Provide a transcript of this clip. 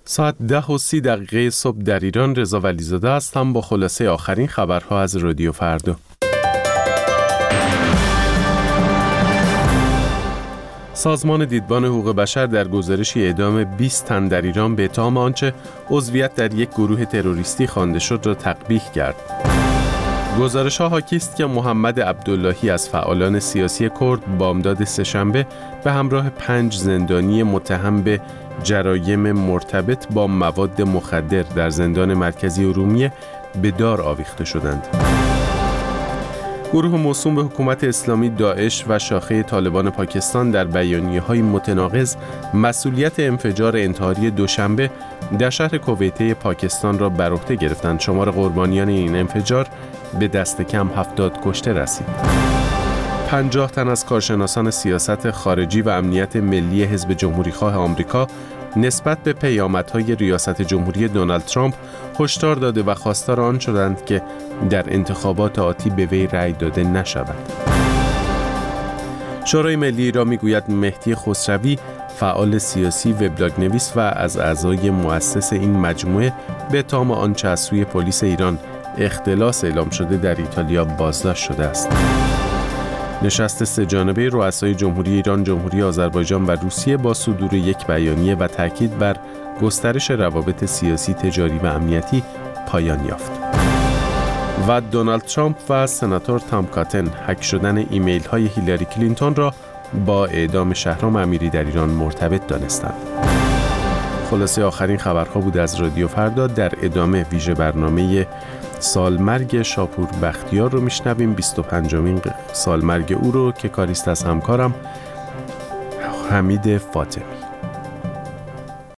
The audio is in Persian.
ساعت 10:30 صبح در ایران. رضا ولیزاده هستم با خلاصه آخرین خبرها از رادیو فردا. سازمان دیدبان حقوق بشر در گزارشی اعدام 20 تن در ایران به اتهام آنچه عضویت در یک گروه تروریستی خوانده شد را تقبیح کرد. گزارش‌ها حاکی است که محمد عبداللهی از فعالان سیاسی کرد بامداد سه‌شنبه به همراه 5 زندانی متهم به جرایم مرتبط با مواد مخدر در زندان مرکزی ارومیه به دار آویخته شدند. گروه موسوم به حکومت اسلامی داعش و شاخه طالبان پاکستان در بیانیه‌های متناقض مسئولیت انفجار انتحاری دوشنبه در شهر کویته پاکستان را بر عهده گرفتند. شمار قربانیان این انفجار به دست کم 70 کشته رسید. 50 تن از کارشناسان سیاست خارجی و امنیت ملی حزب جمهوریخواه آمریکا نسبت به پیامدهای ریاست جمهوری دونالد ترامپ هشدار داده و خواستار آن شدند که در انتخابات آتی به وی رأی داده نشود. شورای ملی را میگوید مهدی خسروی، فعال سیاسی، وبلاگ نویس و از اعضای مؤسس این مجموعه، به اتهام آنچه از سوی پلیس ایران اختلاس اعلام شده در ایتالیا بازداشت شده است. نشست سه‌جانبه رؤسای جمهوری ایران، جمهوری آذربایجان و روسیه با صدور یک بیانیه و تاکید بر گسترش روابط سیاسی، تجاری و امنیتی پایان یافت. و دونالد ترامپ و سناتور تام کاتن هک شدن ایمیل های هیلاری کلینتون را با اعدام شهرام امیری در ایران مرتبط دانستند. خلاصه آخرین خبرها بود از رادیو فردا. در ادامه ویژه برنامه سالمرگ شاپور بختیار رو میشنویم. 25مین سالمرگ او رو که کاریست از همکارم حمید فاطمی.